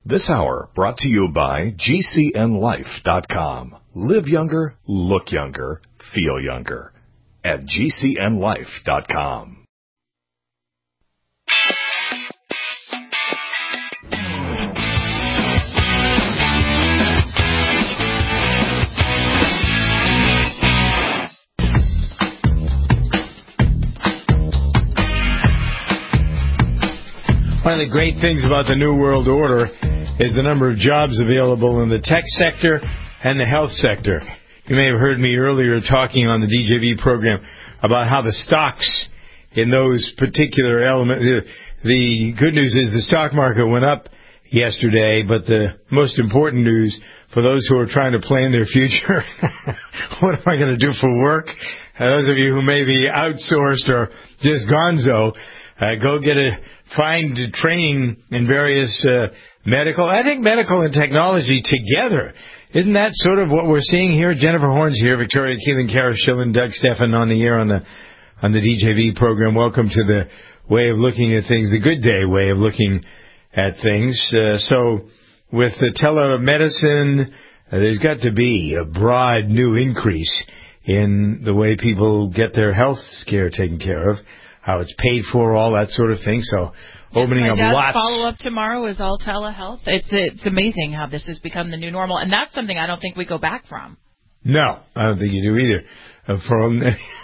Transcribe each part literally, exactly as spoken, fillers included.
This hour brought to you by G C N life dot com. Live younger, look younger, feel younger at G C N life dot com. One of the great things about the New World Order is the number of jobs available in the tech sector and the health sector. You may have heard me earlier talking on the D J V program about how the stocks in those particular elements, the good news is the stock market went up yesterday, but the most important news for those who are trying to plan their future, what am I going to do for work? Uh, those of you who may be outsourced or just gonzo, uh, go get a find training in various uh, medical, I think medical and technology together. Isn't that sort of what we're seeing here? Jennifer Horn's here, Victoria Keelan, Kara Schillen, Doug Stephan on the air on the on the D J V program. Welcome to the way of looking at things, the good day way of looking at things. Uh, so with the telemedicine, uh, there's got to be a broad new increase in the way people get their health care taken care of, how it's paid for, all that sort of thing. So opening My up dad's lots. follow-up tomorrow is all telehealth. It's it's amazing how this has become the new normal, and that's something I don't think we go back from. No, I don't think you do either. Uh, for any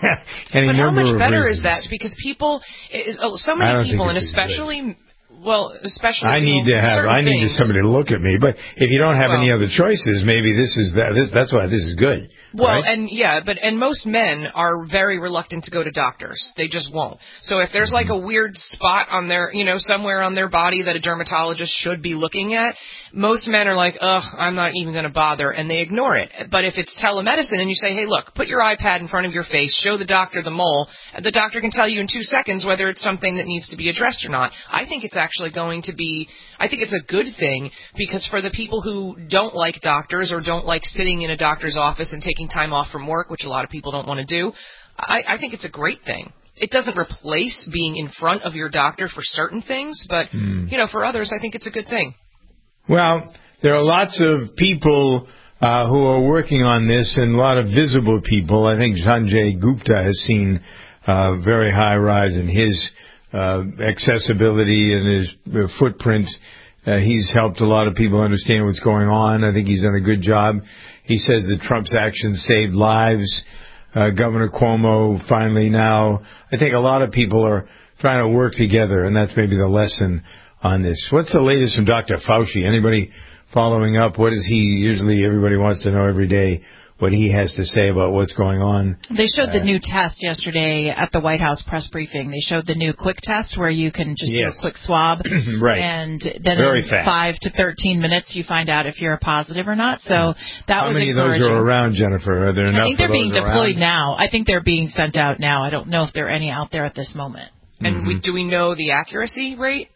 but how number much of better reasons. is that? Because people, is, oh, so I many don't people, think and this is especially, well, especially I need you know, to have. certain I need things. somebody to look at me. But if you don't have well, any other choices, maybe this is that. This that's why this is good. Well, right? and yeah, but and most men are very reluctant to go to doctors. They just won't. So if there's like a weird spot on their, you know, somewhere on their body that a dermatologist should be looking at, most men are like, ugh, I'm not even going to bother, and they ignore it. But if it's telemedicine and you say, hey, look, put your iPad in front of your face, show the doctor the mole, the doctor can tell you in two seconds whether it's something that needs to be addressed or not. I think it's actually going to be, I think it's a good thing, because for the people who don't like doctors or don't like sitting in a doctor's office and taking time off from work, which a lot of people don't want to do, I, I think it's a great thing. It doesn't replace being in front of your doctor for certain things, but, mm. you know, for others, I think it's a good thing. Well, there are lots of people uh, who are working on this, and a lot of visible people. I think Sanjay Gupta has seen a very high rise in his uh, accessibility and his uh, footprint. Uh, he's helped a lot of people understand what's going on. I think he's done a good job. He says that Trump's actions saved lives. Uh, Governor Cuomo finally now. I think a lot of people are trying to work together, and that's maybe the lesson on this. What's the latest from Doctor Fauci? Anybody following up? What is he usually, everybody wants to know every day what he has to say about what's going on. They showed uh, the new test yesterday at the White House press briefing. They showed the new quick test where you can just yes. do a quick swab. right. And then Very in fast. five to thirteen minutes you find out if you're a positive or not. So that How was many encouraging. of those are around, Jennifer? Are there enough I think they're being deployed around? now. I think they're being sent out now. I don't know if there are any out there at this moment. And mm-hmm. we, do we know the accuracy rate?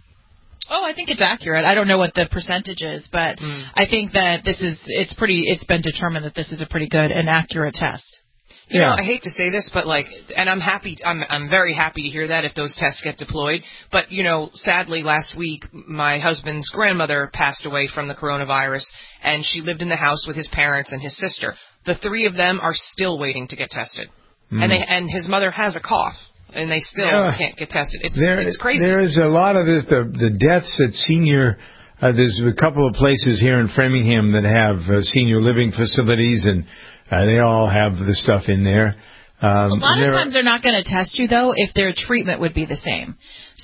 Oh, I think it's accurate. I don't know what the percentage is, but mm. I think that this is, it's pretty, it's been determined that this is a pretty good and accurate test. You yeah. know, I hate to say this, but like, and I'm happy, I'm, I'm very happy to hear that if those tests get deployed. But, you know, sadly last week, my husband's grandmother passed away from the coronavirus, and she lived in the house with his parents and his sister. The three of them are still waiting to get tested. Mm. And they, and his mother has a cough. And they still yeah. can't get tested. It's there, it's crazy. There's a lot of this. The the deaths at senior. Uh, there's a couple of places here in Framingham that have uh, senior living facilities, and uh, they all have the stuff in there. Um, a lot of times they're not going to test you though if their treatment would be the same.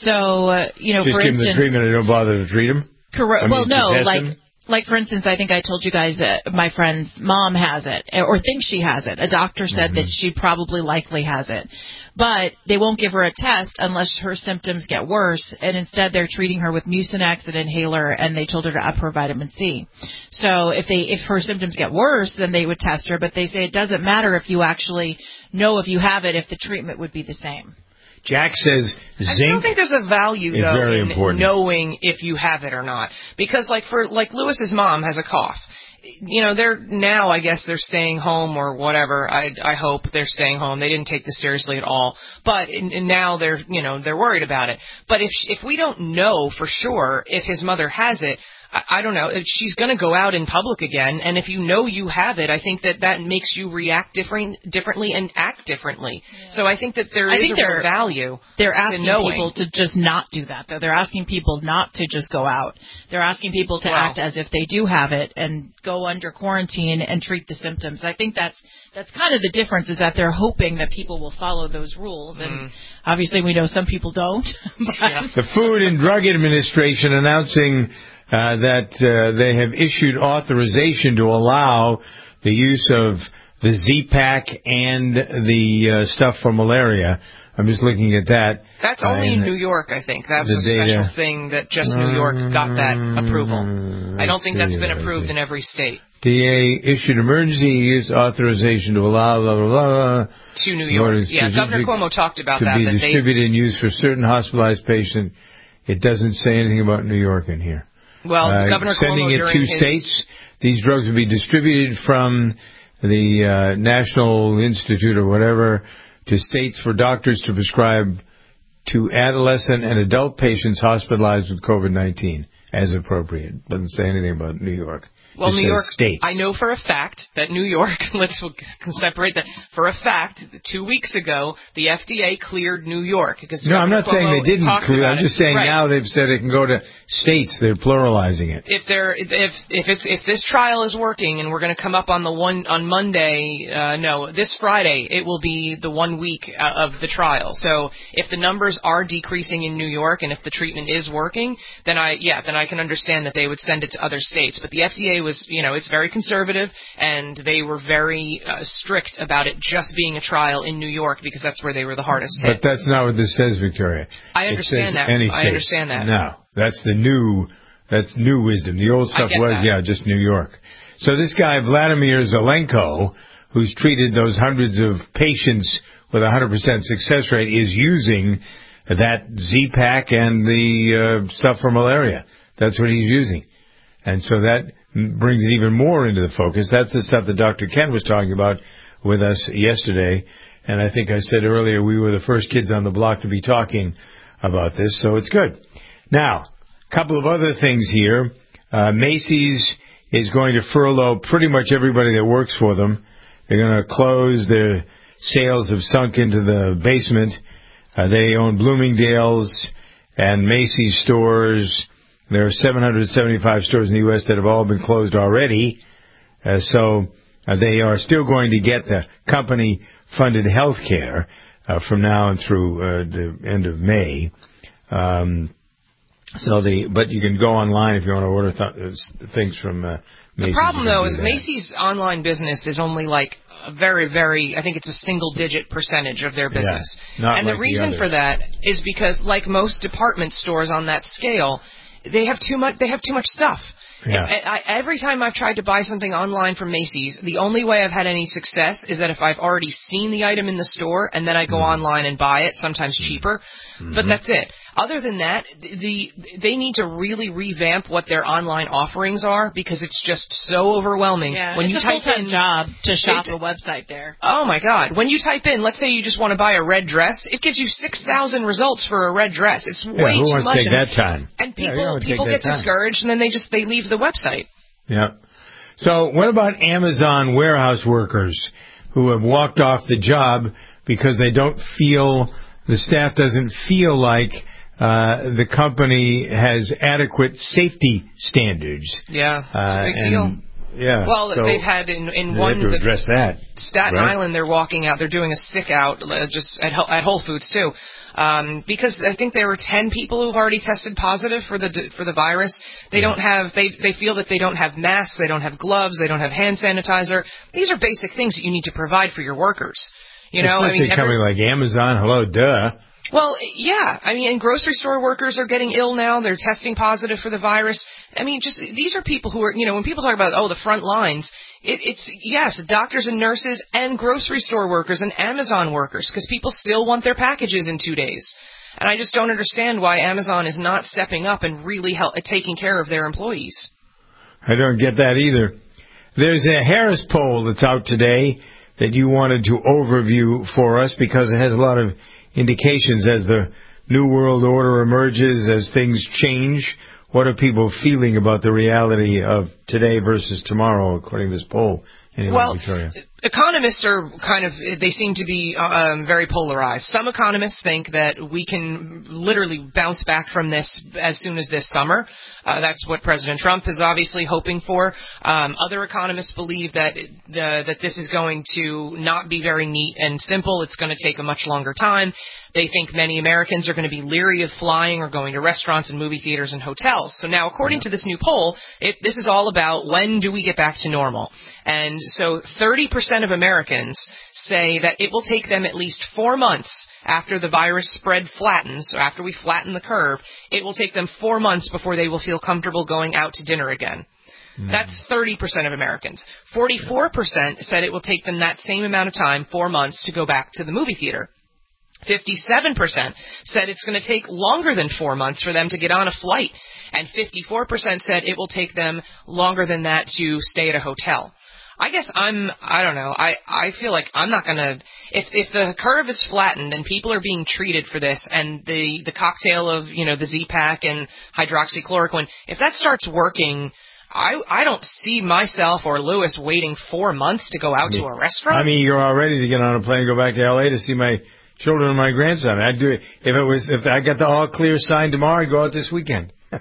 So uh, you know, just for give instance, them the treatment and don't bother to treat them. Correct. Well, no, like. Them? Like, for instance, I think I told you guys that my friend's mom has it, or thinks she has it. A doctor said mm-hmm. that she probably likely has it. But they won't give her a test unless her symptoms get worse, and instead they're treating her with Mucinex, an inhaler, and they told her to up her vitamin C. So if they if her symptoms get worse, then they would test her, but they say it doesn't matter if you actually know if you have it, if the treatment would be the same. Jack says zinc. I still think there's a value, though, very in important. knowing if you have it or not. Because, like, for like Lewis's mom has a cough. You know, they're now, I guess, they're staying home or whatever. I, I hope they're staying home. They didn't take this seriously at all. But in, and now they're, you know, they're worried about it. But if if we don't know for sure if his mother has it, I, I don't know, she's going to go out in public again, and if you know you have it, I think that that makes you react different, differently and act differently. Yeah. So I think that there I is think a real value. They're asking to people to just not do that, though. They're asking people not to just go out. They're asking people to wow. act as if they do have it and go under quarantine and treat the symptoms. I think that's that's kind of the difference, is that they're hoping that people will follow those rules. And mm. obviously we know some people don't. yeah. The Food and Drug Administration announcing uh, that uh, they have issued authorization to allow the use of the Z-Pack and the uh, stuff for malaria. I'm just looking at that. That's only uh, in New York, I think. That was a special data. thing that just New York got that approval. I don't think that's been approved in every state. D A issued emergency use authorization to allow blah, blah, blah, to New York. Yeah, Governor Cuomo talked about to that. To be that distributed and used for certain hospitalized patients. It doesn't say anything about New York in here. Well, uh, Governor sending Cuomo it during to his... states. These drugs will be distributed from the uh, National Institute or whatever to states for doctors to prescribe to adolescent and adult patients hospitalized with COVID nineteen as appropriate. Doesn't say anything about New York. Well, It New says York, states. I know for a fact that New York, let's separate that, for a fact, two weeks ago, the F D A cleared New York. Because no, I'm not Cuomo saying they didn't clear. I'm just saying right. now they've said it can go to states. They're pluralizing it. If they're, if if it's if this trial is working and we're going to come up on the one on Monday, uh, no, this Friday it will be the one week of the trial. So if the numbers are decreasing in New York and if the treatment is working, then I yeah, then I can understand that they would send it to other states. But the F D A was, you know, it's very conservative, and they were very uh, strict about it just being a trial in New York because that's where they were the hardest hit. But that's not what this says, Victoria. I understand that. Any I understand that. No, that's the new, that's new wisdom. The old stuff was, that. yeah, just New York. So this guy, Vladimir Zelenko, who's treated those hundreds of patients with a one hundred percent success rate, is using that Z-Pack and the uh, stuff for malaria. That's what he's using. And so that brings it even more into the focus. That's the stuff that Doctor Ken was talking about with us yesterday. And I think I said earlier we were the first kids on the block to be talking about this, so it's good. Now, a couple of other things here. Uh, Macy's is going to furlough pretty much everybody that works for them. They're going to close. Their sales have sunk into the basement. Uh, they own Bloomingdale's and Macy's stores. There are seven hundred seventy-five stores in the U S that have all been closed already. Uh, so uh, they are still going to get the company-funded health care uh, from now and through uh, the end of May. Um, so the but you can go online if you want to order th- things from uh, Macy's. The problem, though, is that. Macy's online business is only like a very, very, I think it's a single-digit percentage of their business. Yeah, and like the reason the for that is because, like most department stores on that scale, they have too much. They have too much stuff. Yeah. I, I, every time I've tried to buy something online from Macy's, the only way I've had any success is that if I've already seen the item in the store and then I go mm. online and buy it, sometimes cheaper. Mm-hmm. But that's it. Other than that, the they need to really revamp what their online offerings are because it's just so overwhelming. Yeah, when it's you a type full-time in job to shop it, a website there. Oh my God! When you type in, let's say you just want to buy a red dress, it gives you six thousand results for a red dress. It's yeah, way who too wants much. To take and, that time? And people yeah, people get time. discouraged and then they just they leave the website. Yeah. So what about Amazon warehouse workers who have walked off the job because they don't feel, the staff doesn't feel like uh, the company has adequate safety standards? Yeah, it's a uh, big and, deal. Yeah. Well, so they've had in, in they one have to address that. Staten right? Island, they're walking out. They're doing a sick out uh, just at at Whole Foods too, um, because I think there were ten people who've already tested positive for the for the virus. They yeah. don't have they they feel that they don't have masks, they don't have gloves, they don't have hand sanitizer. These are basic things that you need to provide for your workers. You know, especially I mean, a company every, like Amazon. Hello, duh. Well, yeah. I mean, and grocery store workers are getting ill now. They're testing positive for the virus. I mean, just these are people who are, you know, when people talk about, oh, the front lines, it, it's, yes, doctors and nurses and grocery store workers and Amazon workers, because people still want their packages in two days. And I just don't understand why Amazon is not stepping up and really help, taking care of their employees. I don't get that either. There's a Harris poll that's out today that you wanted to overview for us because it has a lot of indications as the New World Order emerges, as things change. what are people feeling about the reality of today versus tomorrow, according to this poll? Anyway, well, Victoria. Economists are kind of, they seem to be um, very polarized. Some economists think that we can literally bounce back from this as soon as this summer. Uh, that's what President Trump is obviously hoping for. Um, other economists believe that the, that this is going to not be very neat and simple. It's going to take a much longer time. They think many Americans are going to be leery of flying or going to restaurants and movie theaters and hotels. So now, according to this new poll, it, this is all about when do we get back to normal. And so thirty percent of Americans say that it will take them at least four months after the virus spread flattens, so after we flatten the curve, it will take them four months before they will feel comfortable going out to dinner again. Mm. That's thirty percent of Americans. forty-four percent said it will take them that same amount of time, four months, to go back to the movie theater. fifty-seven percent said it's going to take longer than four months for them to get on a flight. And fifty-four percent said it will take them longer than that to stay at a hotel. I guess I'm, I don't know, I, I feel like I'm not going to, if if the curve is flattened and people are being treated for this and the, the cocktail of, you know, the Z-Pak and hydroxychloroquine, if that starts working, I I don't see myself or Lewis waiting four months to go out I mean, to a restaurant. I mean, you're all ready to get on a plane and go back to L A to see my children and my grandson. I'd do it if it was, if I got the all clear sign tomorrow, I'd go out this weekend. so,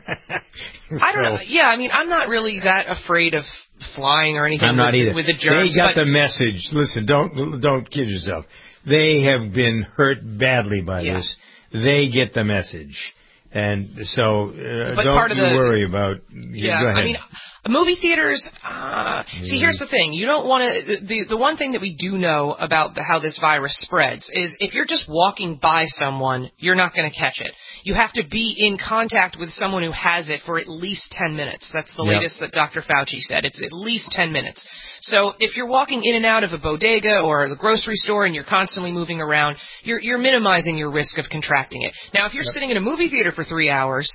I don't know. Yeah, I mean, I'm not really that afraid of flying or anything. I'm not with, either. With the germs, they got but, the message. Listen, don't don't kid yourself. They have been hurt badly by yeah. this. They get the message, and so uh, but don't part of you the, worry about. Yeah, go ahead. I mean, movie theaters. Uh, mm. See, here's the thing. You don't want to. The the one thing that we do know about the, how this virus spreads is if you're just walking by someone, you're not going to catch it. You have to be in contact with someone who has it for at least ten minutes. That's the yep. latest that Doctor Fauci said. It's at least ten minutes. So if you're walking in and out of a bodega or the grocery store and you're constantly moving around, you're you're minimizing your risk of contracting it. Now, if you're yep. sitting in a movie theater for three hours,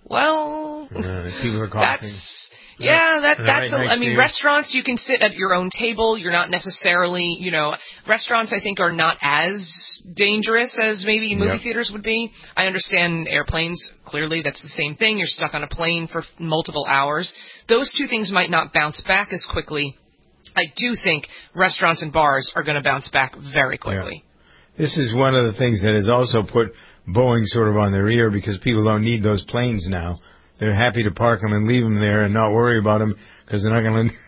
well, uh, people are coughing. That's Yeah, that that's. A, I mean, restaurants you can sit at your own table. You're not necessarily, you know, restaurants I think are not as dangerous as maybe movie yep. theaters would be. I understand airplanes. Clearly, that's the same thing. You're stuck on a plane for multiple hours. Those two things might not bounce back as quickly. I do think restaurants and bars are going to bounce back very quickly. Yeah. This is one of the things that has also put Boeing sort of on their ear because people don't need those planes now. They're happy to park them and leave them there and not worry about them because they're not going to.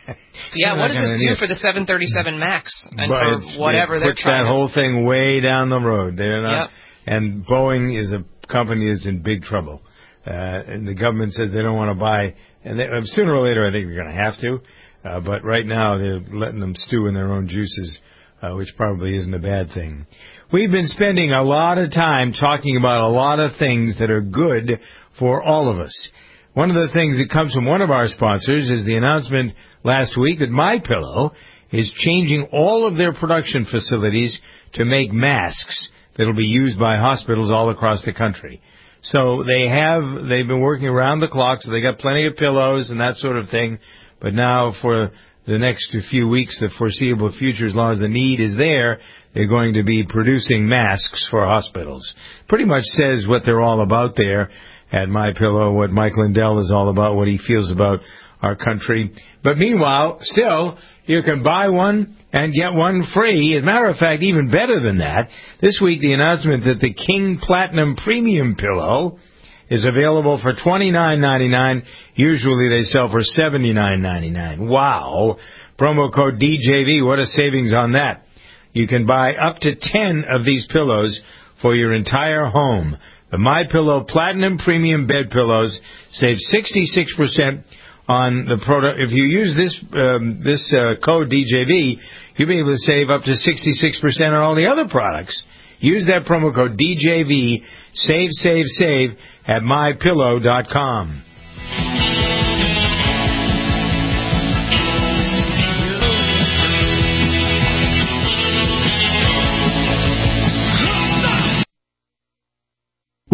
Yeah, what does this do for the seven thirty-seven MAX and but for whatever they're trying? That to... whole thing way down the road. They're not, yep. And Boeing is a company that's in big trouble. Uh, and the government says they don't want to buy, and they, sooner or later I think they're going to have to. Uh, but right now they're letting them stew in their own juices, uh, which probably isn't a bad thing. We've been spending a lot of time talking about a lot of things that are good for all of us. One of the things that comes from one of our sponsors is the announcement last week that MyPillow is changing all of their production facilities to make masks that will be used by hospitals all across the country. So they have, they've been working around the clock, so they got plenty of pillows and that sort of thing. But now for the next few weeks, the foreseeable future, as long as the need is there, they're going to be producing masks for hospitals. Pretty much says what they're all about there at MyPillow, what Mike Lindell is all about, what he feels about our country. But meanwhile, still, you can buy one and get one free. As a matter of fact, even better than that, this week the announcement that the King Platinum Premium Pillow is available for twenty-nine ninety-nine. Usually they sell for seventy-nine ninety-nine. Wow. Promo code D J V. What a savings on that. You can buy up to ten of these pillows for your entire home. The MyPillow Platinum Premium Bed Pillows save sixty-six percent on the product. If you use this um, this uh, code D J V, you'll be able to save up to sixty-six percent on all the other products. Use that promo code D J V. Save, save, save at my pillow dot com.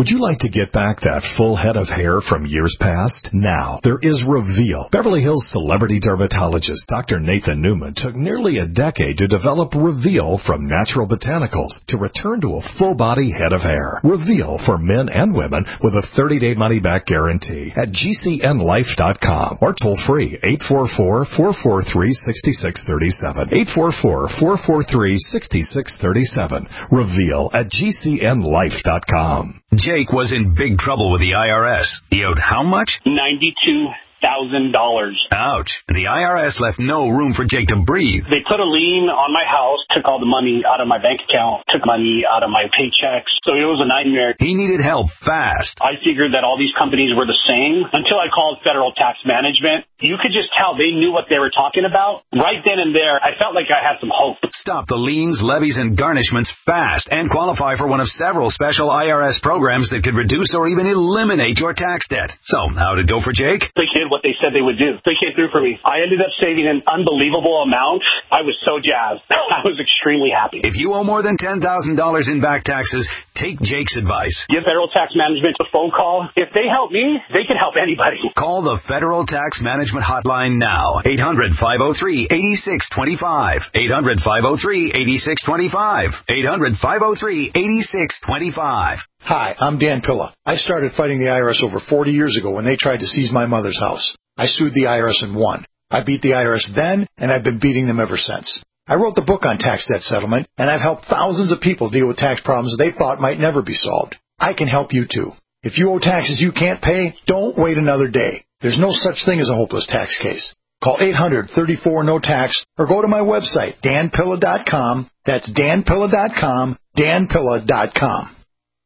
Would you like to get back that full head of hair from years past? Now, there is Reveal. Beverly Hills celebrity dermatologist Doctor Nathan Newman took nearly a decade to develop Reveal from natural botanicals to return to a full-body head of hair. Reveal for men and women with a thirty-day money-back guarantee at G C N life dot com or toll-free eight four four, four four three, six six three seven. eight four four, four four three, six six three seven. Reveal at G C N life dot com. Jake was in big trouble with the I R S. He owed how much? ninety-two thousand dollars. Ouch. The I R S left no room for Jake to breathe. They put a lien on my house, took all the money out of my bank account, took money out of my paychecks. So it was a nightmare. He needed help fast. I figured that all these companies were the same until I called Federal Tax Management. You could just tell they knew what they were talking about. Right then and there, I felt like I had some hope. Stop the liens, levies, and garnishments fast and qualify for one of several special I R S programs that could reduce or even eliminate your tax debt. So, how'd it go for Jake? They did what they said they would do. They came through for me. I ended up saving an unbelievable amount. I was so jazzed. I was extremely happy. If you owe more than ten thousand dollars in back taxes, take Jake's advice. Give Federal Tax Management a phone call. If they help me, they can help anybody. Call the Federal Tax Management Hotline now. eight hundred, five oh three, eight six two five. eight hundred, five oh three, eight six two five. eight hundred, five oh three, eight six two five. Hi, I'm Dan Pilla. I started fighting the I R S over forty years ago when they tried to seize my mother's house. I sued the I R S and won. I beat the I R S then, and I've been beating them ever since. I wrote the book on tax debt settlement, and I've helped thousands of people deal with tax problems they thought might never be solved. I can help you too. If you owe taxes you can't pay, don't wait another day. There's no such thing as a hopeless tax case. Call eight hundred, thirty-four, no tax or go to my website, dan pilla dot com. That's dan pilla dot com, dan pilla dot com.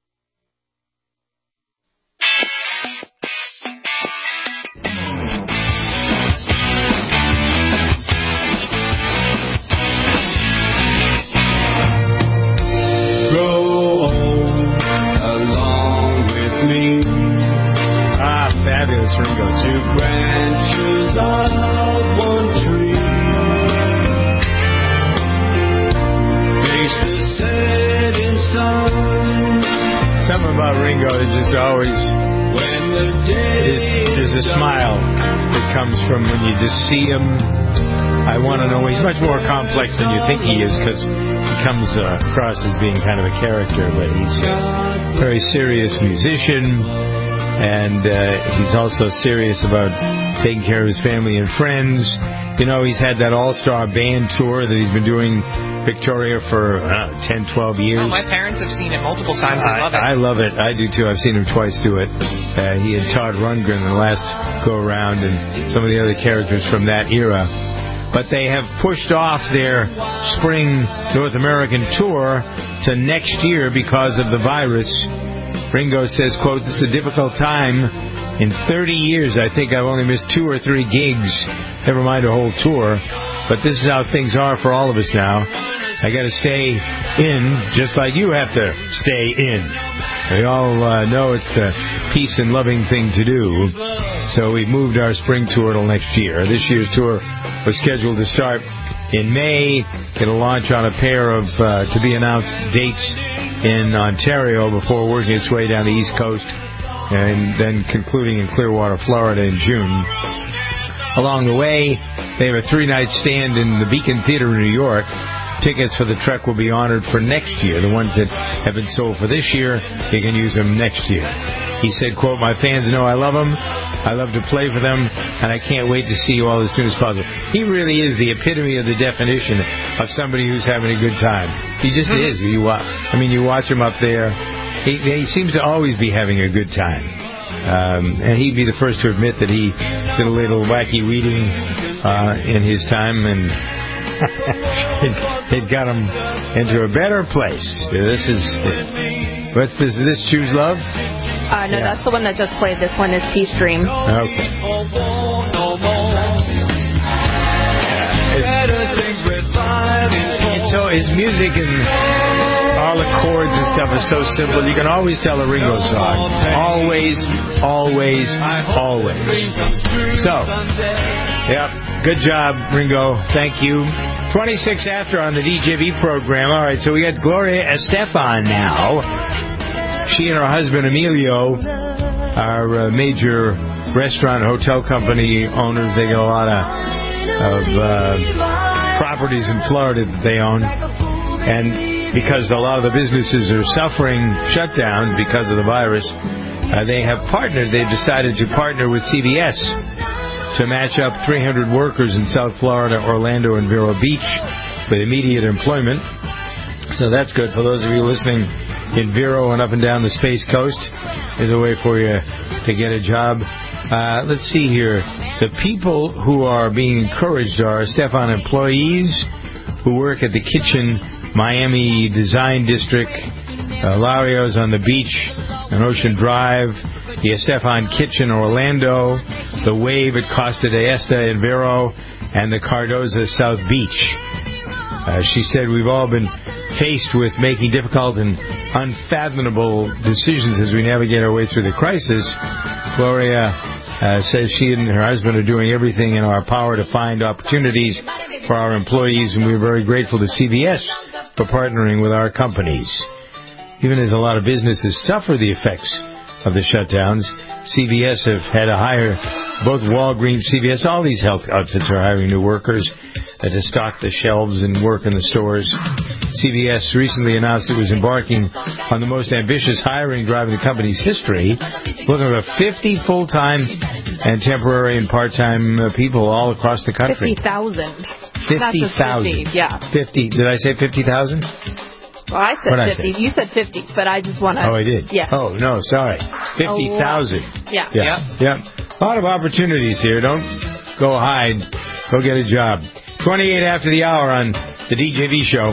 Fabulous Ringo. Two branches of one tree face the setting sun. Something about Ringo is just always when the day is, is a smile that comes from when you just see him. I want to know, he's much more complex than you think he is because he comes uh, across as being kind of a character, but he's a very serious musician. And uh, he's also serious about taking care of his family and friends. You know, he's had that all-star band tour that he's been doing Victoria for uh, ten, twelve years. Oh, my parents have seen it multiple times. I, I love it. I love it. I do, too. I've seen him twice do it. Uh, he and Todd Rundgren in the last go-around and some of the other characters from that era. But they have pushed off their spring North American tour to next year because of the virus. Ringo says, quote, "This is a difficult time. In thirty years, I think I've only missed two or three gigs, never mind a whole tour. But this is how things are for all of us now. I got to stay in, just like you have to stay in. We all uh, know it's the peace and loving thing to do. So we've moved our spring tour till next year. This year's tour was scheduled to start in May. It'll launch on a pair of uh, to-be-announced dates in Ontario before working its way down the East Coast and then concluding in Clearwater, Florida in June. Along the way, they have a three-night stand in the Beacon Theater in New York. Tickets for the trek will be honored for next year. The ones that have been sold for this year, you can use them next year. He said, quote, "My fans know I love them. I love to play for them, and I can't wait to see you all as soon as possible." He really is the epitome of the definition of somebody who's having a good time. He just mm-hmm. is. You, I mean, you watch him up there. He, he seems to always be having a good time. Um, and he'd be the first to admit that he did a little wacky weeding uh, in his time, and it, it got him into a better place. This is, what's this? Is this Choose Love? Uh, no, yeah. That's the one that just played. This one is Peace Dream. Okay. Yeah, it's, so his music and all the chords and stuff is so simple. You can always tell a Ringo song. Always, always, always. So, yeah, good job, Ringo. Thank you. twenty-six after on the D J V program. All right, so we got Gloria Estefan now. She and her husband, Emilio, are uh, major restaurant and hotel company owners. They get a lot of, of uh, properties in Florida that they own. And because a lot of the businesses are suffering shutdowns because of the virus, uh, they have partnered. They've decided to partner with C V S to match up three hundred workers in South Florida, Orlando, and Vero Beach with immediate employment. So that's good for those of you listening in Vero and up and down the Space Coast. There's a way for you to get a job. Uh, let's see here. The people who are being encouraged are Stefan employees who work at the Kitchen Miami Design District, uh, Lario's on the beach on Ocean Drive, the Estefan Kitchen Orlando, the Wave at Costa de Esta in Vero, and the Cardoza South Beach. Uh, she said, we've all been faced with making difficult and unfathomable decisions as we navigate our way through the crisis. Gloria uh, says she and her husband are doing everything in our power to find opportunities for our employees, and we're very grateful to C V S for partnering with our companies. Even as a lot of businesses suffer the effects of the shutdowns, C V S have had to hire, both Walgreens, C V S, all these health outfits are hiring new workers uh, to stock the shelves and work in the stores. C V S recently announced it was embarking on the most ambitious hiring drive in the company's history, looking for fifty full-time and temporary and part-time uh, people all across the country. fifty thousand. fifty thousand. Yeah. fifty. Did I say fifty thousand? Well, I said What'd I fifty. say? You said fifty, but I just want to... Oh, I did? Yeah. Oh, no, sorry. fifty thousand. Oh, yeah. Yeah. Yeah. A lot of opportunities here. Don't go hide. Go get a job. twenty-eight after the hour on the D J V show.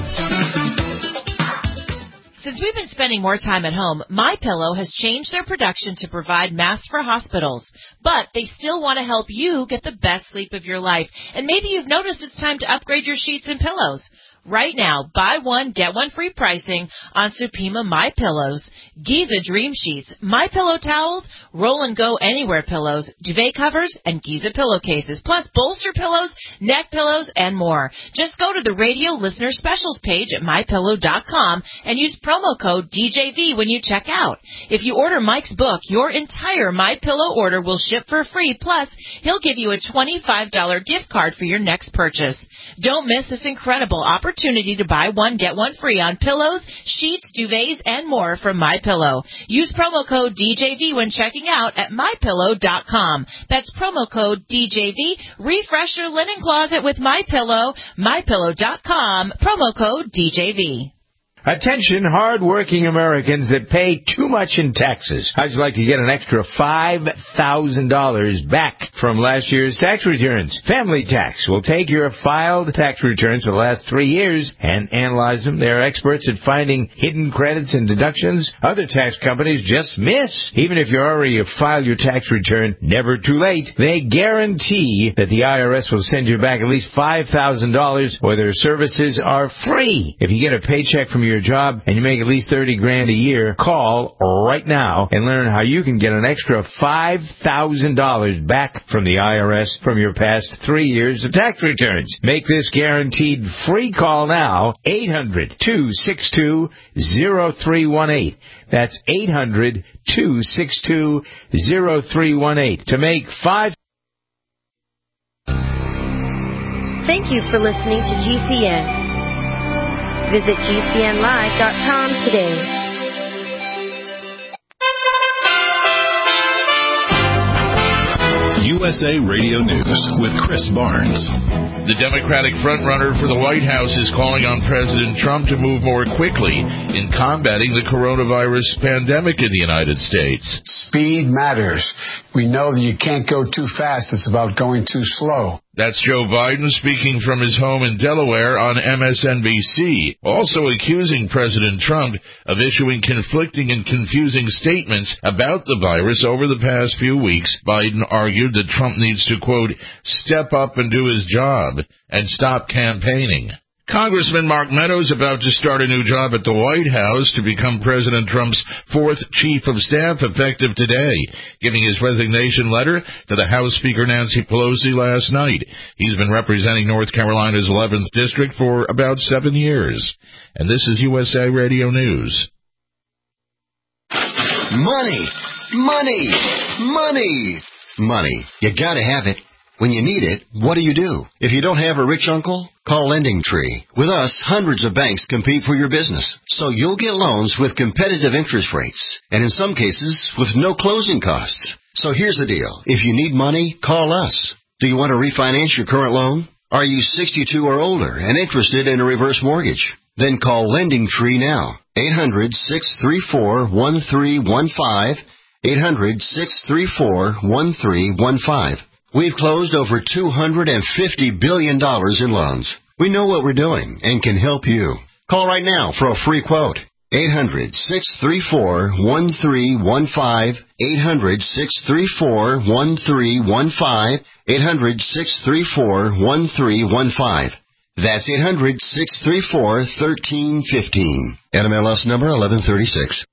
Since we've been spending more time at home, MyPillow has changed their production to provide masks for hospitals. But they still want to help you get the best sleep of your life. And maybe you've noticed it's time to upgrade your sheets and pillows. Right now, buy one, get one free pricing on Supima My Pillows, Giza Dream Sheets, My Pillow towels, Roll and Go Anywhere pillows, duvet covers, and Giza pillowcases, plus bolster pillows, neck pillows, and more. Just go to the radio listener specials page at my pillow dot com and use promo code D J V when you check out. If you order Mike's book, your entire My Pillow order will ship for free, plus he'll give you a twenty-five dollars gift card for your next purchase. Don't miss this incredible opportunity to buy one, get one free on pillows, sheets, duvets, and more from MyPillow. Use promo code D J V when checking out at my pillow dot com. That's promo code D J V. Refresh your linen closet with MyPillow. my pillow dot com. Promo code D J V. Attention, hard-working Americans that pay too much in taxes. How'd you like to get an extra five thousand dollars back from last year's tax returns? Family Tax will take your filed tax returns for the last three years and analyze them. They're experts at finding hidden credits and deductions other tax companies just miss. Even if you already have filed your tax return, never too late. They guarantee that the I R S will send you back at least five thousand dollars, or their services are free. If you get a paycheck from your your job and you make at least thirty grand a year, call right now and learn how you can get an extra five thousand dollars back from the I R S from your past three years of tax returns. Make this guaranteed free call now, eight hundred, two six two, zero three one eight. That's eight hundred, two six two, zero three one eight to make five. Thank you for listening to G C N. Visit G C N live dot com today. U S A Radio News with Chris Barnes. The Democratic frontrunner for the White House is calling on President Trump to move more quickly in combating the coronavirus pandemic in the United States. Speed matters. We know that you can't go too fast. It's about going too slow. That's Joe Biden speaking from his home in Delaware on M S N B C, also accusing President Trump of issuing conflicting and confusing statements about the virus over the past few weeks. Biden argued that Trump needs to, quote, step up and do his job and stop campaigning. Congressman Mark Meadows about to start a new job at the White House to become President Trump's fourth chief of staff effective today, giving his resignation letter to the House Speaker Nancy Pelosi last night. He's been representing North Carolina's eleventh District for about seven years. And this is U S A Radio News. Money. Money. Money. Money. You gotta have it. When you need it, what do you do? If you don't have a rich uncle, call Lending Tree. With us, hundreds of banks compete for your business, so you'll get loans with competitive interest rates, and in some cases, with no closing costs. So here's the deal. If you need money, call us. Do you want to refinance your current loan? Are you sixty-two or older and interested in a reverse mortgage? Then call Lending Tree now. eight hundred, six three four, one three one five. eight hundred, six three four, one three one five. We've closed over two hundred fifty billion dollars in loans. We know what we're doing and can help you. Call right now for a free quote. eight hundred, six three four, one three one five. eight hundred, six three four, one three one five. eight hundred, six three four, one three one five. That's eight hundred, six three four, one three one five. N M L S number eleven thirty-six.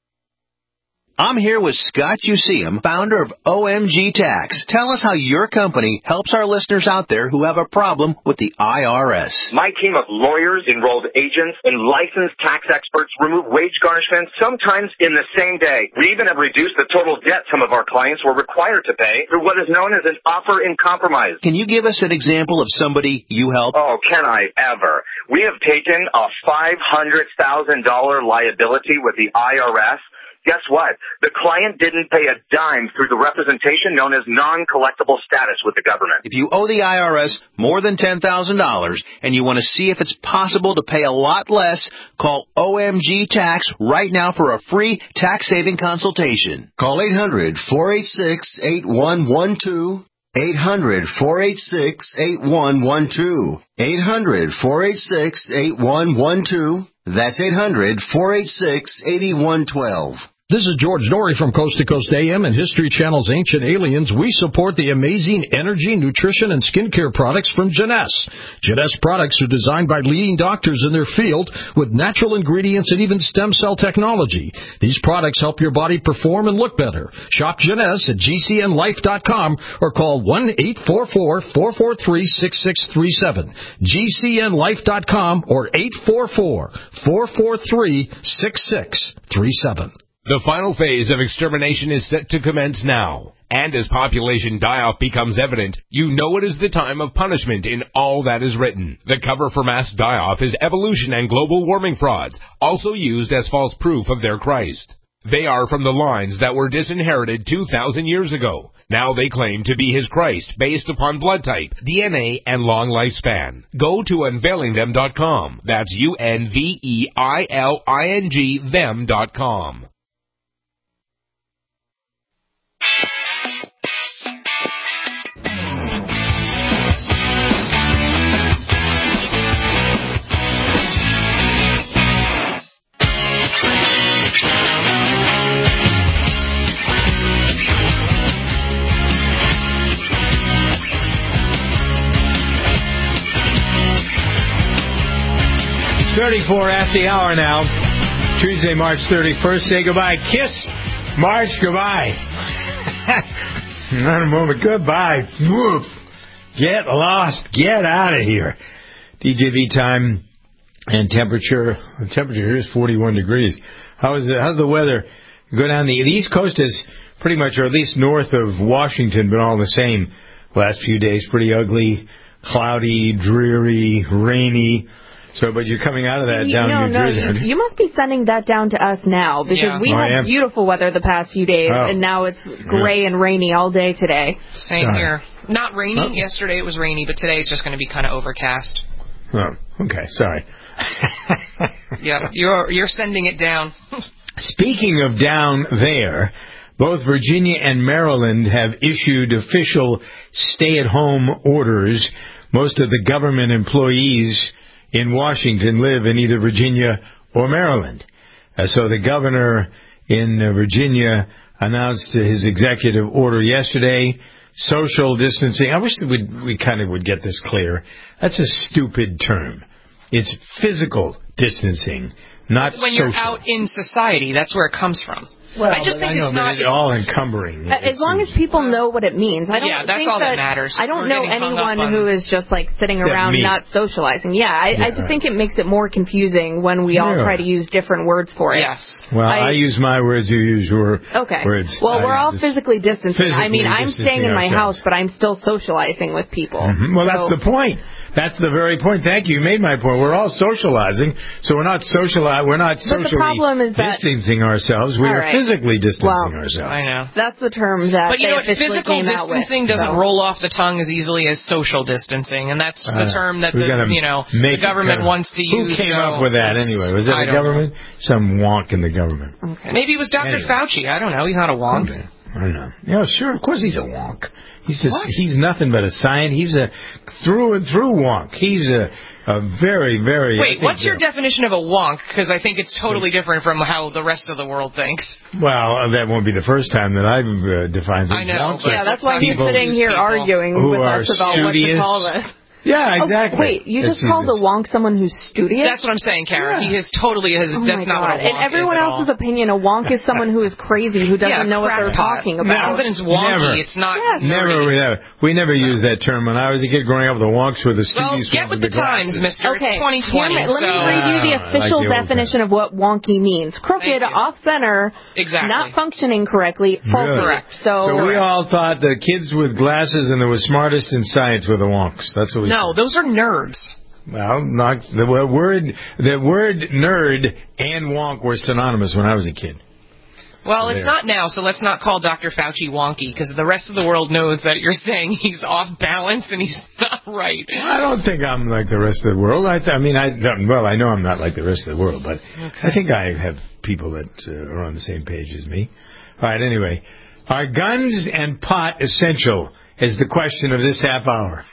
I'm here with Scott Useum, founder of O M G Tax. Tell us how your company helps our listeners out there who have a problem with the I R S. My team of lawyers, enrolled agents, and licensed tax experts remove wage garnishments sometimes in the same day. We even have reduced the total debt some of our clients were required to pay through what is known as an offer in compromise. Can you give us an example of somebody you help? Oh, can I ever? We have taken a five hundred thousand dollars liability with the I R S. Guess what? The client didn't pay a dime through the representation known as non-collectible status with the government. If you owe the I R S more than ten thousand dollars and you want to see if it's possible to pay a lot less, call O M G Tax right now for a free tax-saving consultation. Call eight hundred, four eight six, eight one one two. eight hundred, four eight six, eight one one two. eight hundred, four eight six, eight one one two. That's eight hundred, four eight six, eight one one two. This is George Norrie from Coast to Coast A M and History Channel's Ancient Aliens. We support the amazing energy, nutrition, and skincare products from Jeunesse. Jeunesse products are designed by leading doctors in their field with natural ingredients and even stem cell technology. These products help your body perform and look better. Shop Jeunesse at G C N life dot com or call one eight four four, four four three, six six three seven. G C N life dot com or eight four four, four four three, six six three seven. The final phase of extermination is set to commence now. And as population die-off becomes evident, you know it is the time of punishment in all that is written. The cover for mass die-off is evolution and global warming frauds, also used as false proof of their Christ. They are from the lines that were disinherited two thousand years ago. Now they claim to be his Christ based upon blood type, D N A, and long lifespan. Go to unveiling them dot com. That's U N V E I L I N G them dot com. thirty-four at the hour now. Tuesday, March thirty-first. Say goodbye. Kiss March goodbye. Not a moment. Goodbye. Woof. Get lost. Get out of here. D J V time and temperature. The temperature here is forty-one degrees. How is it? How's the weather? Go down the, the East Coast is pretty much, or at least north of Washington, been all the same last few days. Pretty ugly, cloudy, dreary, rainy. So, but you're coming out of that down no, New no, Jersey. You, you must be sending that down to us now because Yeah. we Oh, I had am? beautiful weather the past few days, Oh. and now it's gray and rainy all day today. Same Sorry. here. Not rainy. Oh. Yesterday it was rainy, but today it's just going to be kind of overcast. Oh, okay. Sorry. Yep, you're you're sending it down. Speaking of down there, both Virginia and Maryland have issued official stay-at-home orders. Most of the government employees in Washington live in either Virginia or Maryland. Uh, so the governor in uh, Virginia announced his executive order yesterday. Social distancing. I wish that we'd, we kind of would get this clear. That's a stupid term. It's physical distancing, not when social. you're out in society, that's where it comes from. Well, I just but think I know, it's but not it's all encumbering. As long as people know what it means. I don't Yeah, that's think all that that matters. I don't We're know getting hung anyone up on- who is just like sitting Except around me. not socializing. Yeah, I, Yeah, I just right. think it makes it more confusing when we all Yeah. try to use different words for it. Yes. Well, I, I- use my words, you use your Okay. words. Well, I we're all just- physically distancing. I mean, physically I'm staying in my distancing house, ourselves. but I'm still socializing with people. Mhm. Well, So- that's the point. That's the very point. Thank you. You made my point. We're all socializing, so we're not sociali- We're not But socially the problem is that- distancing ourselves. We All are right. physically distancing Well, ourselves. I know. That's the term that But you they know what? officially Physical came out with, distancing doesn't so. roll off the tongue as easily as social distancing, and that's the Uh, term that we the gotta you know make the it government kinda- wants to Who use. came so up with that it's- anyway? Was that I the don't government? Some wonk in the government. Okay. Maybe it was Doctor Anyway. Fauci. I don't know. He's not a wonk. Okay. I don't know. Yeah, sure. Of course he's a wonk. He's just, What? he's nothing but a science. He's a through and through wonk. He's a, a very, very. I Wait, think what's your that- definition of a wonk? Because I think it's totally different from how the rest of the world thinks. Well, uh, that won't be the first time that I've uh, defined things. I know, Wonks but are Yeah, that's why he's people sitting here people arguing who with are us about what to studious. call this. Yeah, exactly. Oh, wait, you That's just called easy. a wonk someone who's studious? That's what I'm saying, Karen. Yeah. He is totally his. Oh that's my not God. what a wonk In everyone is at else's all. opinion, a wonk is someone who is crazy, who doesn't Yeah, know what they're crackpot. talking If about. something's wonky, Never. it's not. Yes. Never, nerdy. we never, we never used that term. When I was a kid growing up, the wonks were the Well, studious get ones with the times, glasses. mister. Okay, It's twenty twenty. here, let so me read you the Ah, I like official the old definition of what wonky means. Crooked, Thank you. off-center, Exactly. not functioning correctly, faulty. Really? Correct. So, So we all thought the kids with glasses and that were smartest in science were the wonks. That's what we No, said. those are nerds. Well, not the word. The word nerd and wonk were synonymous when I was a kid. Well, it's There. not now, so let's not call Doctor Fauci wonky, because the rest of the world knows that you're saying he's off balance and he's not right. I don't think I'm like the rest of the world. I, th- I mean, I don't- well, I know I'm not like the rest of the world, but I think I have people that uh, are on the same page as me. All right. Anyway, are guns and pot essential? Is the question of this half hour.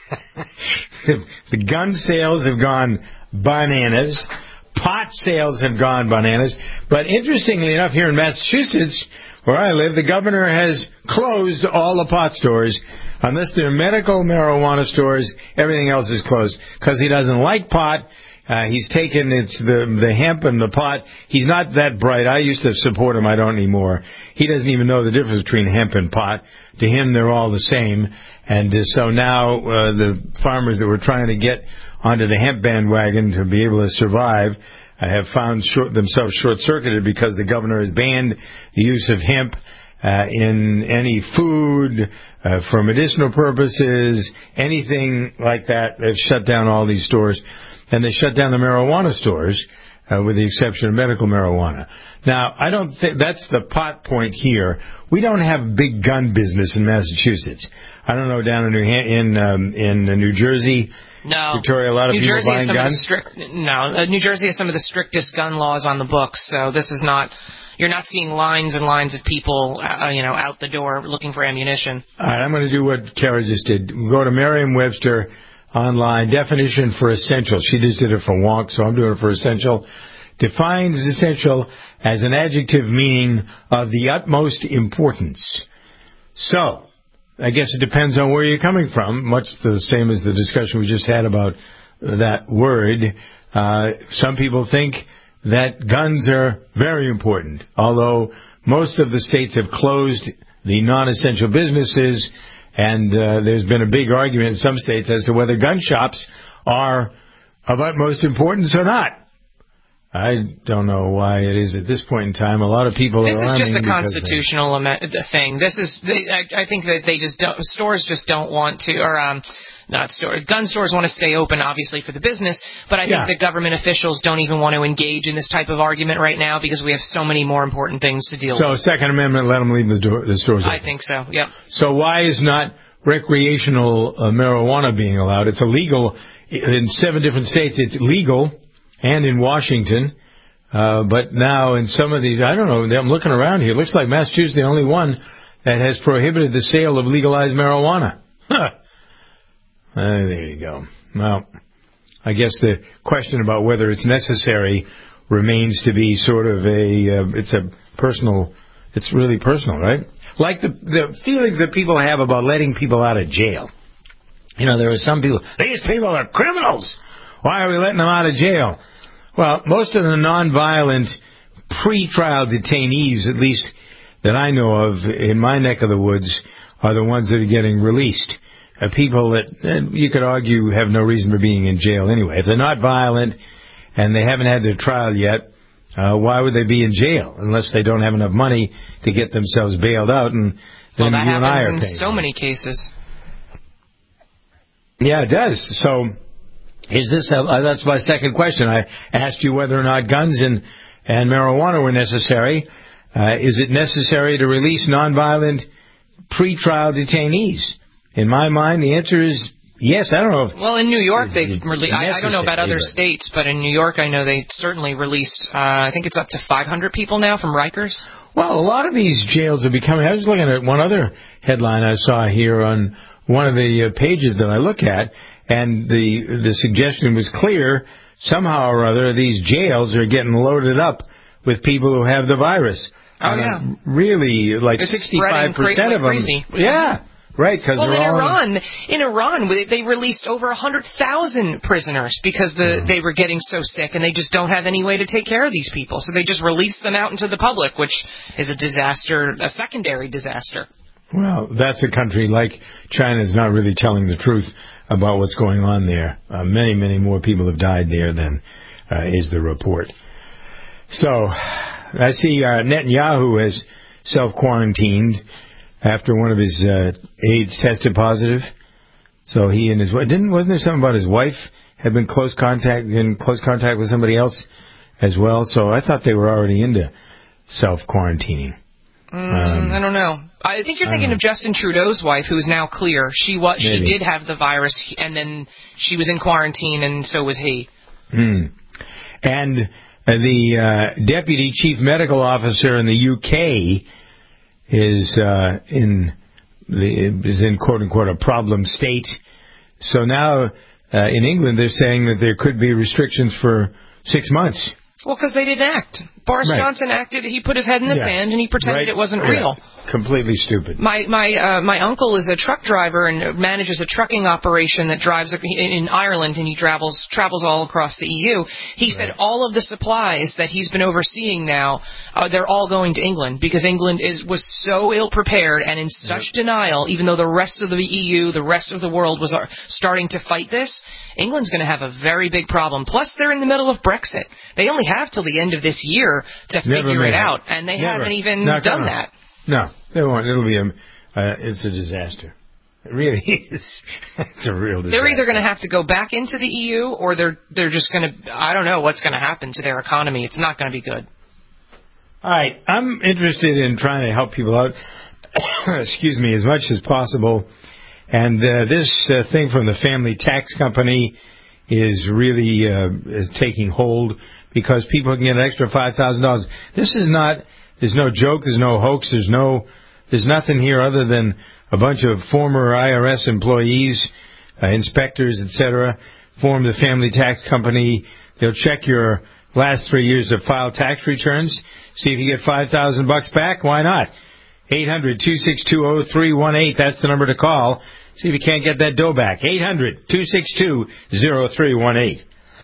the, the gun sales have gone bananas. Pot sales have gone bananas. But interestingly enough, here in Massachusetts, where I live, the governor has closed all the pot stores. Unless they're medical marijuana stores, everything else is closed. Because he doesn't like pot. Uh, he's taken it's the the hemp and the pot. He's not that bright. I used to support him. I don't anymore. He doesn't even know the difference between hemp and pot. To him, they're all the same. And uh, so now uh, the farmers that were trying to get onto the hemp bandwagon to be able to survive uh, have found short, themselves short-circuited because the governor has banned the use of hemp uh, in any food, uh, for medicinal purposes, anything like that. They've shut down all these stores. And they shut down the marijuana stores, uh, with the exception of medical marijuana. Now, I don't think that's the pot point here. We don't have big gun business in Massachusetts. I don't know down in New in um, in New Jersey, No. Victoria, a lot of New people Jersey buying has some guns. Of the strict, no, uh, New Jersey has some of the strictest gun laws on the books, so this is not. You're not seeing lines and lines of people, uh, you know, out the door looking for ammunition. All right, I'm going to do what Kara just did. Go to Merriam-Webster online, definition for essential. She just did it for wonk, so I'm doing it for essential. Defines essential as an adjective meaning of the utmost importance. So, I guess it depends on where you're coming from, much the same as the discussion we just had about that word. Uh, some people think that guns are very important, although most of the states have closed the non-essential businesses. And uh, there's been a big argument in some states as to whether gun shops are of utmost importance or not. I don't know why it is at this point in time. A lot of people This are is just a arming because constitutional ame- thing. This is, they, I, I think that they just don't, stores just don't want to, or um, not stores, gun stores want to stay open, obviously, for the business, but I think Yeah. that government officials don't even want to engage in this type of argument right now because we have so many more important things to deal So, with. Second Amendment, let them leave the, door, the stores open. I think so, yep. So why is not recreational uh, marijuana being allowed? It's illegal in seven different states. It's legal, and in Washington. Uh, but now in some of these, I don't know, I'm looking around here. It looks like Massachusetts is the only one that has prohibited the sale of legalized marijuana. Huh. Uh, there you go. Well, I guess the question about whether it's necessary remains to be sort of a, uh, it's a personal, it's really personal, right? Like the the feelings that people have about letting people out of jail. You know, there are some people, these people are criminals. Why are we letting them out of jail? Well, most of the nonviolent pre-trial detainees, at least that I know of in my neck of the woods are the ones that are getting released. Uh, people that uh, you could argue have no reason for being in jail anyway. If they're not violent and they haven't had their trial yet, uh, why would they be in jail unless they don't have enough money to get themselves bailed out? And then well, that you and I are happens in paying. so many cases. Yeah, it does. So, is this? A, uh, that's my second question. I asked you whether or not guns and and marijuana were necessary. Uh, is it necessary to release nonviolent pretrial detainees? In my mind, the answer is yes. I don't know. If well, in New York, they've released. I, I don't know about other but. states, but in New York, I know they certainly released. Uh, I think it's up to five hundred people now from Rikers. Well, a lot of these jails are becoming. I was looking at one other headline I saw here on one of the uh, pages that I look at, and the the suggestion was clear. Somehow or other, these jails are getting loaded up with people who have the virus. Oh yeah, uh, really, like sixty-five percent of them. Crazy. Yeah. Right, because well, in all Iran, in Iran, they released over a hundred thousand prisoners because the yeah. they were getting so sick, and they just don't have any way to take care of these people. So they just released them out into the public, which is a disaster, a secondary disaster. Well, that's a country like China is not really telling the truth about what's going on there. Uh, many, many more people have died there than uh, is the report. So, I see uh, Netanyahu has self-quarantined after one of his uh, aides tested positive. So he and his wife, didn't, wasn't there something about his wife had been close contact, in close contact with somebody else as well? So I thought they were already into self-quarantining. Mm, um, I don't know. I think you're thinking of Justin Trudeau's wife, who is now clear. She was, she did have the virus, and then she was in quarantine, and so was he. Mm. And uh, the uh, deputy chief medical officer in the U K is uh, in the is in quote unquote a problem state. So now uh, in England they're saying that there could be restrictions for six months. Well, because they didn't act. Boris right. Johnson acted. He put his head in the yeah. sand and he pretended right. it wasn't yeah. real. Completely stupid. My my uh, my uncle is a truck driver and manages a trucking operation that drives in Ireland, and he travels travels all across the E U. He right. said all of the supplies that he's been overseeing now, uh, they're all going to England because England is was so ill prepared and in such yep. denial. Even though the rest of the E U, the rest of the world was uh, starting to fight this, England's going to have a very big problem. Plus, they're in the middle of Brexit. They only have till the end of this year to Never figure it it. out, and they Never. haven't even Not done gonna. that. No, they won't. It'll be a, uh, it's a disaster. It really is. It's a real disaster. They're either going to have to go back into the E U, or they're they're just going to. I don't know what's going to happen to their economy. It's not going to be good. All right, I'm interested in trying to help people out. Excuse me, as much as possible. And uh, this uh, thing from the family tax company is really uh, is taking hold because people can get an extra five thousand dollars. This is not. There's no joke. There's no hoax. There's no. There's nothing here other than a bunch of former I R S employees, uh, inspectors, et cetera, formed the family tax company. They'll check your last three years of filed tax returns. See if you get five thousand bucks back. Why not? eight hundred two six two oh three one eight. That's the number to call. See if you can't get that dough back. eight hundred two six two oh three one eight.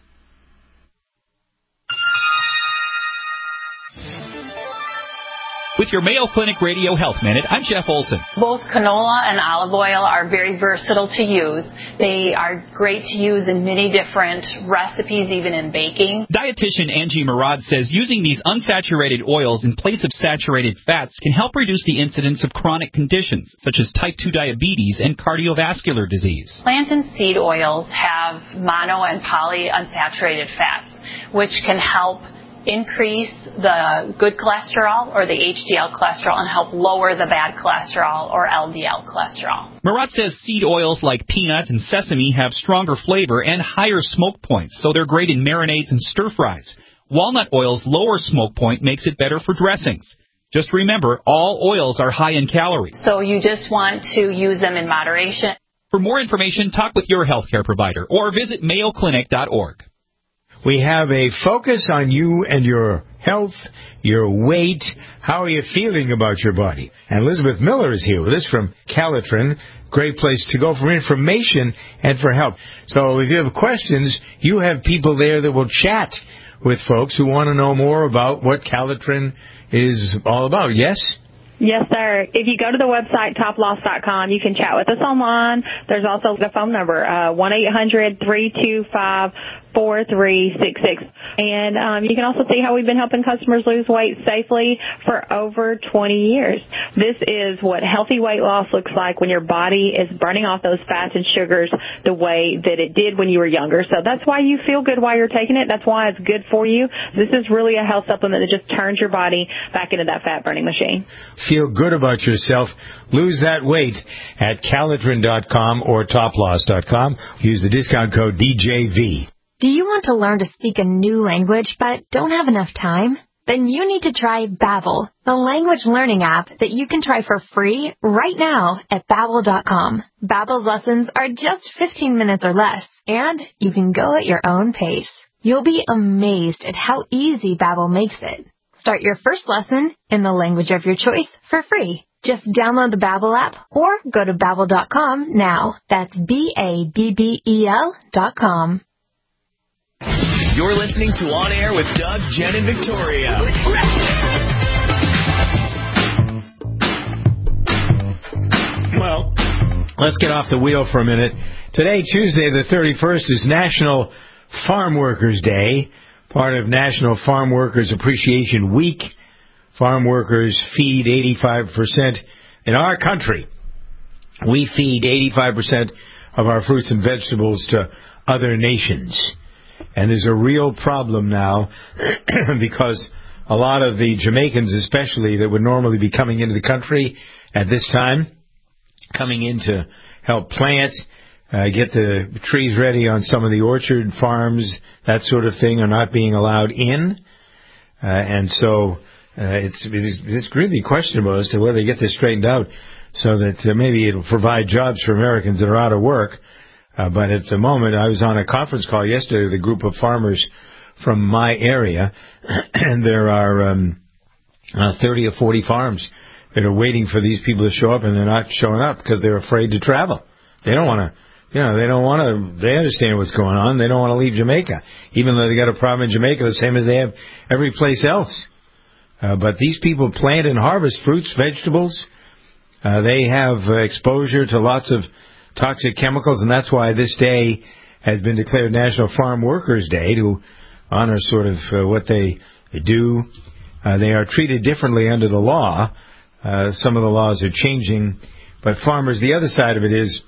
With your Mayo Clinic Radio Health Minute, I'm Jeff Olson. Both canola and olive oil are very versatile to use. They are great to use in many different recipes, even in baking. Dietitian Angie Murad says using these unsaturated oils in place of saturated fats can help reduce the incidence of chronic conditions, such as type two diabetes and cardiovascular disease. Plant and seed oils have mono and polyunsaturated fats, which can help increase the good cholesterol or the H D L cholesterol and help lower the bad cholesterol or L D L cholesterol. Murat says seed oils like peanut and sesame have stronger flavor and higher smoke points, so they're great in marinades and stir-fries. Walnut oil's lower smoke point makes it better for dressings. Just remember, all oils are high in calories. So you just want to use them in moderation. For more information, talk with your healthcare provider or visit mayo clinic dot org. We have a focus on you and your health, your weight. How are you feeling about your body? And Elizabeth Miller is here with us from Calitrin. Great place to go for information and for help. So if you have questions, you have people there that will chat with folks who want to know more about what Calitrin is all about. Yes? Yes, sir. If you go to the website, top loss dot com, you can chat with us online. There's also the phone number, uh, one eight hundred three two five four three six six. And um, you can also see how we've been helping customers lose weight safely for over twenty years. This is what healthy weight loss looks like when your body is burning off those fats and sugars the way that it did when you were younger. So that's why you feel good while you're taking it. That's why it's good for you. This is really a health supplement that just turns your body back into that fat-burning machine. Feel good about yourself. Lose that weight at Calitrin dot com or top loss dot com. Use the discount code D J V. Do you want to learn to speak a new language but don't have enough time? Then you need to try Babbel, the language learning app that you can try for free right now at Babbel dot com. Babbel's lessons are just fifteen minutes or less, and you can go at your own pace. You'll be amazed at how easy Babbel makes it. Start your first lesson in the language of your choice for free. Just download the Babbel app or go to Babbel dot com now. That's B A B B E L dot com. You're listening to On Air with Doug, Jen, and Victoria. Well, let's get off the wheel for a minute. Today, Tuesday the thirty-first, is National Farm Workers Day, part of National Farm Workers Appreciation Week. Farm workers feed eighty-five percent in our country. We feed eighty-five percent of our fruits and vegetables to other nations. And there's a real problem now because a lot of the Jamaicans especially that would normally be coming into the country at this time, coming in to help plant, uh, get the trees ready on some of the orchard farms, that sort of thing, are not being allowed in. Uh, and so uh, it's, it's it's really questionable as to whether they get this straightened out so that uh, maybe it'll provide jobs for Americans that are out of work. Uh, but at the moment, I was on a conference call yesterday with a group of farmers from my area, and there are um, uh, thirty or forty farms that are waiting for these people to show up, and they're not showing up because they're afraid to travel. They don't want to, you know, they don't want to, they understand what's going on. They don't want to leave Jamaica, even though they got a problem in Jamaica the same as they have every place else. Uh, but these people plant and harvest fruits, vegetables. Uh, they have uh, exposure to lots of toxic chemicals, and that's why this day has been declared National Farm Workers Day, to honor sort of uh, what they do. Uh, they are treated differently under the law. Uh, some of the laws are changing, but farmers, the other side of it is,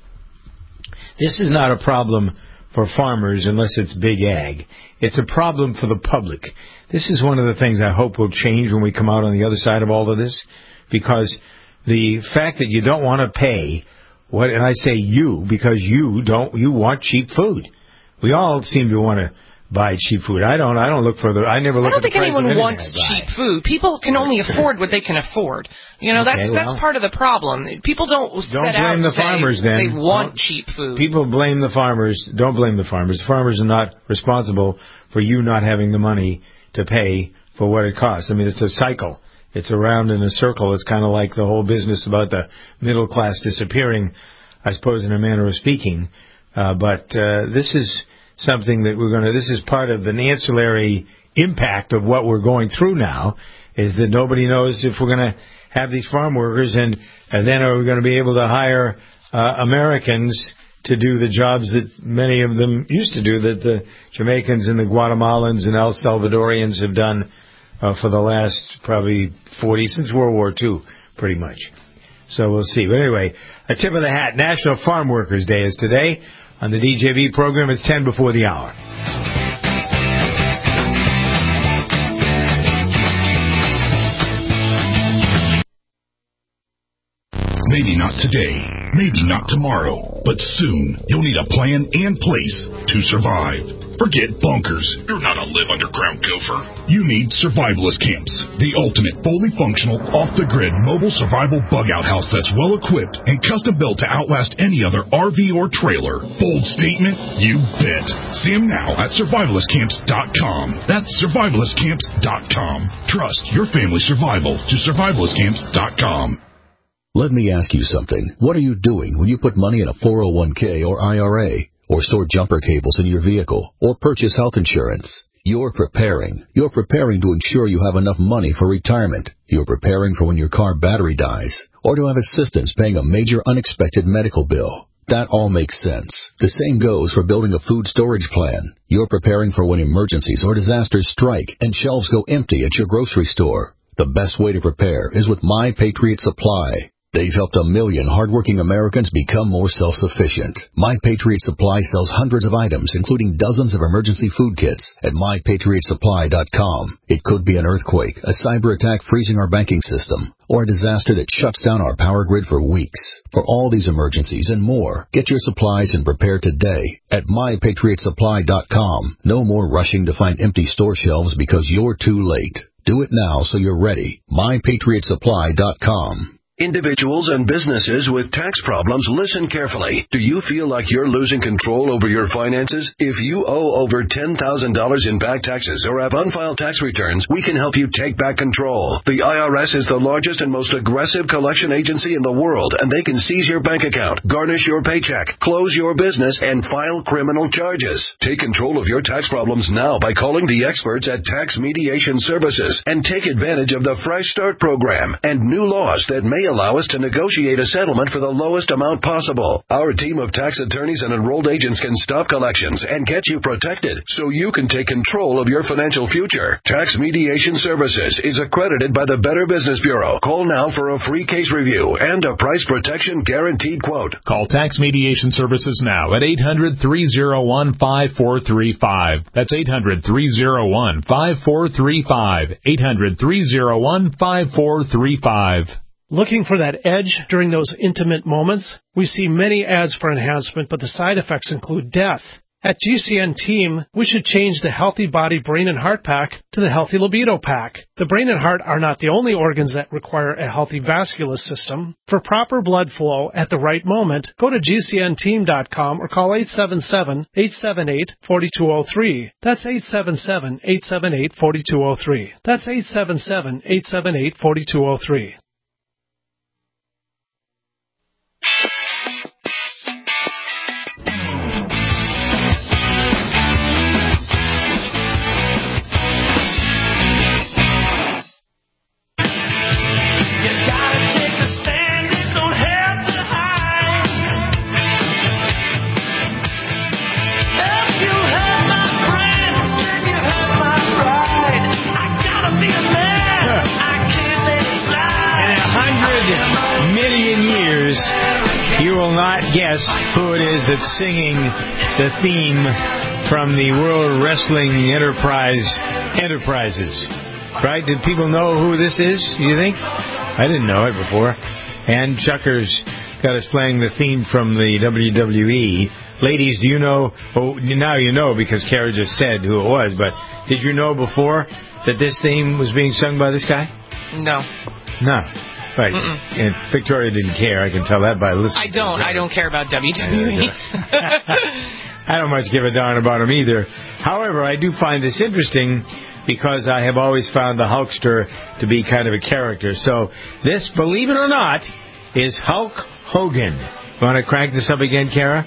this is not a problem for farmers unless it's big ag. It's a problem for the public. This is one of the things I hope will change when we come out on the other side of all of this, because the fact that you don't want to pay What, and I say you, because you don't, you want cheap food. We all seem to want to buy cheap food. I don't, I don't look for the, I never look I at don't the think price of anyone anything wants I buy. cheap food. People can only afford what they can afford. You know, that's Okay, well, that's part of the problem. People don't, Don't set out blame to the say farmers then. they want Don't- cheap food. People blame the farmers. Don't blame the farmers. The farmers are not responsible for you not having the money to pay for what it costs. I mean, it's a cycle. It's around in a circle. It's kind of like the whole business about the middle class disappearing, I suppose, in a manner of speaking. Uh, but uh, this is something that we're going to, this is part of the ancillary impact of what we're going through now, is that nobody knows if we're going to have these farm workers, and, and then are we going to be able to hire uh, Americans to do the jobs that many of them used to do, that the Jamaicans and the Guatemalans and El Salvadorians have done uh, for the last probably forty, since World War Two, pretty much. So we'll see. But anyway, a tip of the hat. National Farm Workers Day is today. On the D J V program, it's ten before the hour. Maybe not today, maybe not tomorrow, but soon you'll need a plan and place to survive. Forget bunkers. You're not a live underground gopher. You need Survivalist Camps, the ultimate fully functional, off-the-grid mobile survival bug-out house that's well-equipped and custom-built to outlast any other R V or trailer. Bold statement? You bet. See them now at survivalist camps dot com. That's survivalist camps dot com. Trust your family's survival to survivalist camps dot com. Let me ask you something. What are you doing when you put money in a four oh one k or I R A, or store jumper cables in your vehicle, or purchase health insurance? You're preparing. You're preparing to ensure you have enough money for retirement. You're preparing for when your car battery dies, or to have assistance paying a major unexpected medical bill. That all makes sense. The same goes for building a food storage plan. You're preparing for when emergencies or disasters strike and shelves go empty at your grocery store. The best way to prepare is with My Patriot Supply. They've helped a million hardworking Americans become more self-sufficient. My Patriot Supply sells hundreds of items, including dozens of emergency food kits at my patriot supply dot com. It could be an earthquake, a cyber attack freezing our banking system, or a disaster that shuts down our power grid for weeks. For all these emergencies and more, get your supplies and prepare today at my patriot supply dot com. No more rushing to find empty store shelves because you're too late. Do it now so you're ready. my patriot supply dot com. Individuals and businesses with tax problems, listen carefully. Do you feel like you're losing control over your finances? If you owe over ten thousand dollars in back taxes or have unfiled tax returns, we can help you take back control. The I R S is the largest and most aggressive collection agency in the world, and they can seize your bank account, garnish your paycheck, close your business, and file criminal charges. Take control of your tax problems now by calling the experts at Tax Mediation Services and take advantage of the Fresh Start program and new laws that may allow us to negotiate a settlement for the lowest amount possible. Our team of tax attorneys and enrolled agents can stop collections and get you protected so you can take control of your financial future. Tax Mediation Services is accredited by the Better Business Bureau. Call now for a free case review and a price protection guaranteed quote. Call Tax Mediation Services now at eight hundred, three oh one, five four three five. That's eight hundred, three oh one, five four three five. eight hundred, three oh one, five four three five. Looking for that edge during those intimate moments? We see many ads for enhancement, but the side effects include death. At G C N Team, we should change the Healthy Body, Brain, and Heart Pack to the Healthy Libido Pack. The brain and heart are not the only organs that require a healthy vascular system. For proper blood flow at the right moment, go to G C N team dot com or call eight seven seven, eight seven eight, four two zero three. That's eight seven seven, eight seven eight, four two zero three. That's eight seven seven, eight seven eight, four two zero three. You will not guess who it is that's singing the theme from the World Wrestling Enterprise Enterprises. Right? Did people know who this is, you think? I didn't know it before. And Chucker's got us playing the theme from the W W E. Ladies, do you know? Oh, now you know because Kara just said who it was, but did you know before that this theme was being sung by this guy? No. No. Right. Mm-mm. And Victoria didn't care. I can tell that by listening. I don't. I don't care about W W E. I don't much give a darn about him either. However, I do find this interesting because I have always found the Hulkster to be kind of a character. So this, believe it or not, is Hulk Hogan. You want to crank this up again, Kara?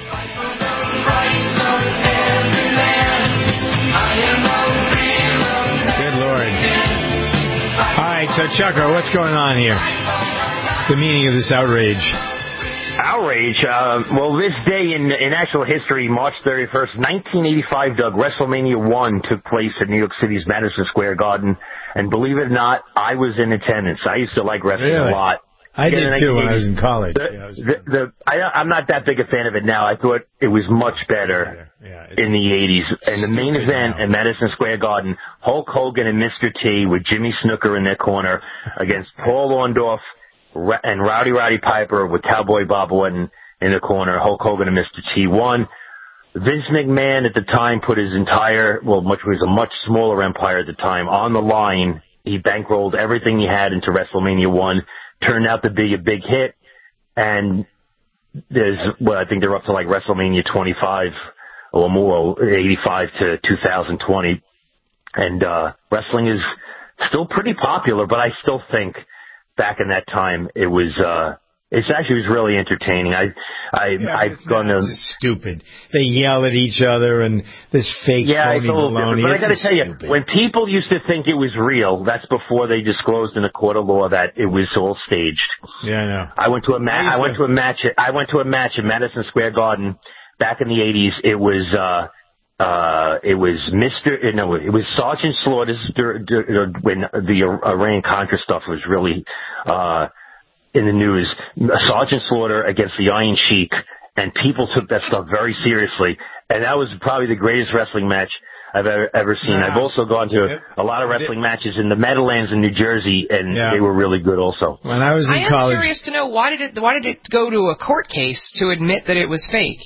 Good Lord. All right, so Chucker, what's going on here? The meaning of this outrage. Outrage. Uh, well, this day in in actual history, March thirty-first, nineteen eighty-five, Doug, WrestleMania one took place at New York City's Madison Square Garden. And believe it or not, I was in attendance. I used to like wrestling really? a lot. I did too when I was in college. The, yeah, I was the, the, I, I'm not that big a fan of it now. I thought it was much better yeah, yeah, in the eighties. And the main event at Madison Square Garden, Hulk Hogan and Mister T with Jimmy Snooker in their corner against Paul Orndorff and Rowdy Roddy Piper with Cowboy Bob Orton in the corner. Hulk Hogan and Mister T won. Vince McMahon at the time put his entire, well, much was a much smaller empire at the time, on the line. He bankrolled everything he had into WrestleMania one. Turned out to be a big hit, and there's, well, I think they're up to like WrestleMania twenty-five or more, eighty-five to two thousand twenty, and uh wrestling is still pretty popular, but I still think back in that time it was uh It's actually was really entertaining. I, I, yeah, I've it's gone not, to. It's stupid. They yell at each other and this fake Yeah, phony it's a little baloney. different. But I got to tell stupid. you, when people used to think it was real, that's before they disclosed in a court of law that it was all staged. Yeah, I know. I went to a ma- I, I went to a match. I went to a match at Madison Square Garden back in the eighties. It was. uh Uh, it was Mister No, it was Sergeant Slaughter's when the Iran Contra stuff was really uh, in the news. Sergeant Slaughter against the Iron Sheik, and people took that stuff very seriously. And that was probably the greatest wrestling match I've ever, ever seen. Yeah. I've also gone to a lot of wrestling matches in the Meadowlands in New Jersey, and yeah. they were really good also. When I was in I am college, curious to know why did it why did it go to a court case to admit that it was fake?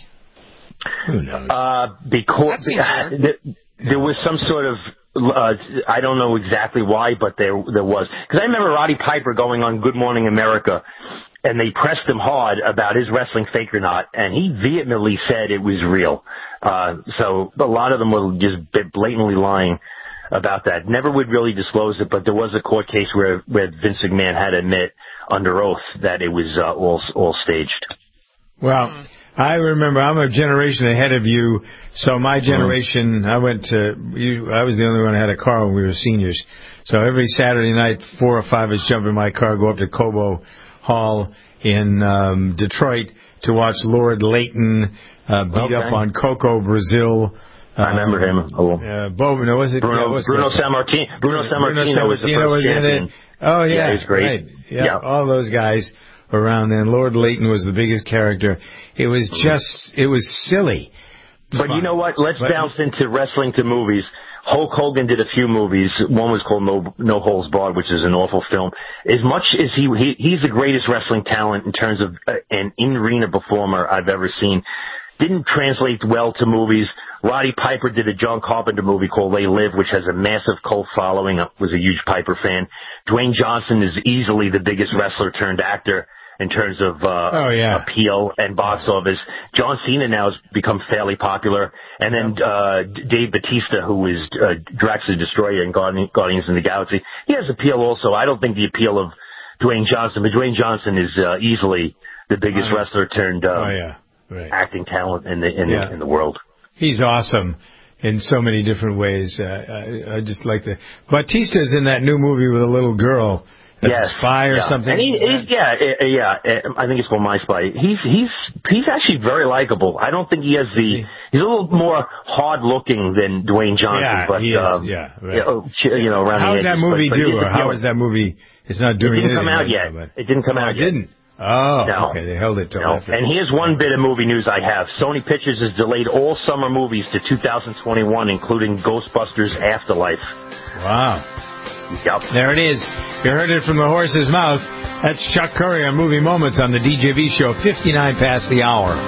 Who knows? Uh, because uh, there, there was some sort of, uh, I don't know exactly why, but there there was. Because I remember Roddy Piper going on Good Morning America, and they pressed him hard about his wrestling fake or not, and he vehemently said it was real. Uh, so a lot of them were just blatantly lying about that. Never would really disclose it, but there was a court case where, where Vince McMahon had to admit under oath that it was uh, all all staged. Well, I remember I'm a generation ahead of you, so my generation, I went to, you, I was the only one who had a car when we were seniors. So every Saturday night, four or five of us jump in my car, go up to Cobo Hall in um, Detroit to watch Lord Layton uh, beat okay. up on Coco Brazil. Uh, I remember him. Oh. Uh, Bo, no, was it Bruno? yeah, was Bruno it? Sammartino. Bruno Sammartino Bruno was the Sammartino first was champion. in it. Oh yeah, yeah, he's great. Right. Yeah, yeah, all those guys around then. Lord Layton was the biggest character. It was just, it was silly. But Fun. you know what? Let's but, bounce into wrestling to movies. Hulk Hogan did a few movies. One was called No No Holds Barred, which is an awful film. As much as he, he he's the greatest wrestling talent in terms of uh, an in-arena performer I've ever seen. Didn't translate well to movies. Roddy Piper did a John Carpenter movie called They Live, which has a massive cult following. I was a huge Piper fan. Dwayne Johnson is easily the biggest wrestler turned actor in terms of uh, oh, yeah. appeal and box office. John Cena now has become fairly popular. And then uh, Dave Bautista, who is uh, Drax the Destroyer in Guardians of the Galaxy, he has appeal also. I don't think the appeal of Dwayne Johnson, but Dwayne Johnson is uh, easily the biggest nice. wrestler turned uh, oh, yeah. right. acting talent in the in, yeah. the in the world. He's awesome in so many different ways. Uh, I, I just like the Bautista's in that new movie with a little girl. As yes. a spy or yeah. something. And he, he's, yeah, uh, yeah. Uh, I think it's called My Spy. He's he's he's actually very likable. I don't think he has the. He's a little more hard looking than Dwayne Johnson. Yeah, but, he is. Um, yeah, right. You know, around how the did that edges, movie but, but do? Or how is that movie? It's not doing anything. It didn't come out right yet. now, It didn't come out it yet. Didn't. Oh, no. okay. They held it till no. after. And here's one bit of movie news I have. Sony Pictures has delayed all summer movies to two thousand twenty-one, including Ghostbusters Afterlife. Wow. Yep. There it is. You heard it from the horse's mouth. That's Chuck Curry on Movie Moments on the D J V Show, fifty-nine past the hour.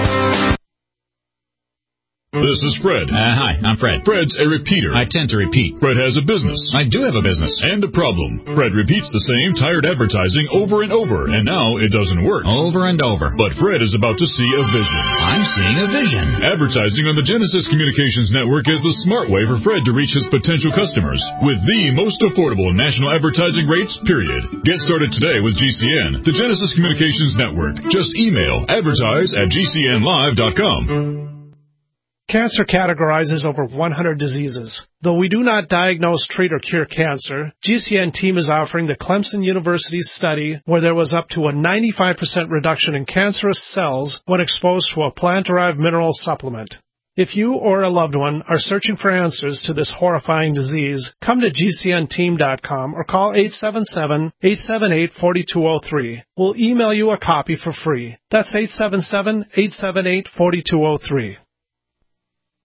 This is Fred. Uh, hi, I'm Fred. Fred's a repeater. I tend to repeat. Fred has a business. I do have a business. And a problem. Fred repeats the same tired advertising over and over, and now it doesn't work. Over and over. But Fred is about to see a vision. I'm seeing a vision. Advertising on the Genesis Communications Network is the smart way for Fred to reach his potential customers with the most affordable national advertising rates, period. Get started today with G C N, the Genesis Communications Network. Just email advertise at g c n live dot com. Cancer categorizes over one hundred diseases. Though we do not diagnose, treat, or cure cancer, G C N team is offering the Clemson University study where there was up to a ninety-five percent reduction in cancerous cells when exposed to a plant-derived mineral supplement. If you or a loved one are searching for answers to this horrifying disease, come to G C N team dot com or call eight seven seven, eight seven eight, four two zero three. We'll email you a copy for free. That's eight seven seven, eight seven eight, four two zero three.